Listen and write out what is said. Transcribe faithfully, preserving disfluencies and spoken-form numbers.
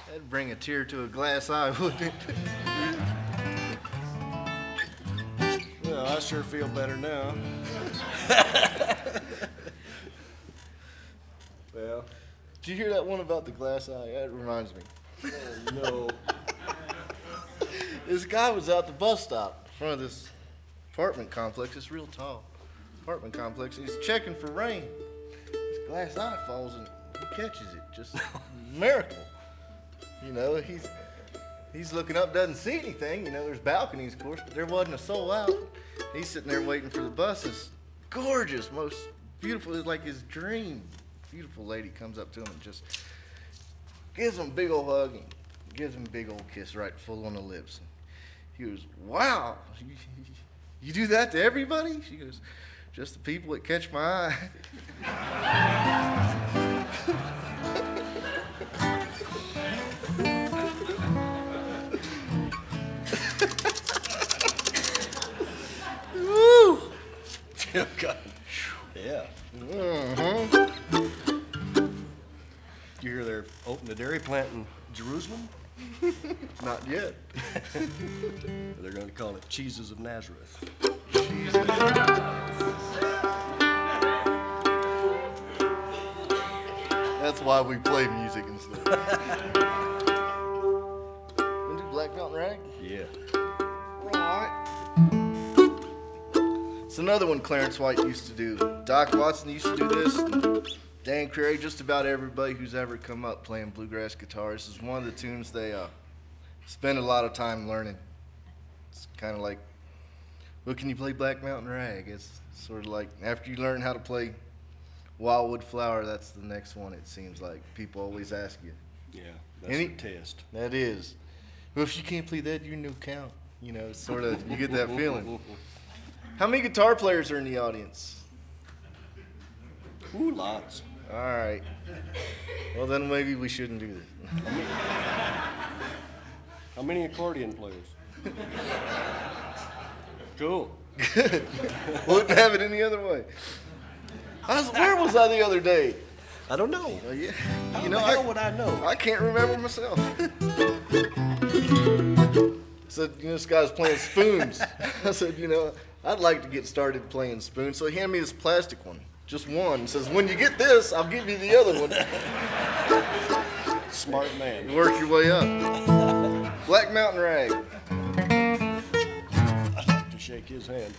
That'd bring a tear to a glass eye, wouldn't it? Well, I sure feel better now. Well, Did you hear that one about the glass eye? That reminds me. oh, no. This guy was out the bus stop in front of this apartment complex, this real tall apartment complex, and he's checking for rain. His glass eye falls and he catches it. Just a miracle. You know, he's he's looking up, doesn't see anything. You know, there's balconies, of course, but there wasn't a soul out. He's sitting there waiting for the bus. This gorgeous, most beautiful, it's like his dream. Beautiful lady comes up to him and just gives him a big old hug and gives him a big old kiss right full on the lips. He goes, wow, you, you do that to everybody? She goes, just the people that catch my eye. Woo! Oh, God. Yeah. Uh-huh. You hear they're opening a dairy plant in Jerusalem? Not yet. They're going to call it Cheeses of Nazareth. That's why we play music instead. Wanna do Black Mountain Rag? Yeah. Right. It's another one Clarence White used to do. Doc Watson used to do this. And Dan Crary, just about everybody who's ever come up playing bluegrass guitar. This is one of the tunes they uh, spend a lot of time learning. It's kind of like, well, can you play Black Mountain Rag? It's sort of like after you learn how to play Wildwood Flower, that's the next one, it seems like. People always ask you. Yeah, that's Any- the test. That is. Well, if you can't play that, you're no count. You know, it's sort of, you get that feeling. How many guitar players are in the audience? Ooh, lots. All right. Well, then maybe we shouldn't do this. How many accordion players? Cool. Good. Wouldn't have it any other way. I was, where was I the other day? I don't know. Oh, yeah. How You know, the hell I, would I know? I can't remember myself. So, you know, this guy's playing spoons. I said, you know, I'd like to get started playing spoons. So he handed me this plastic one, just one. He says, when you get this, I'll give you the other one. Smart man. You work your way up. Black Mountain Rag. I'd like to shake his hand.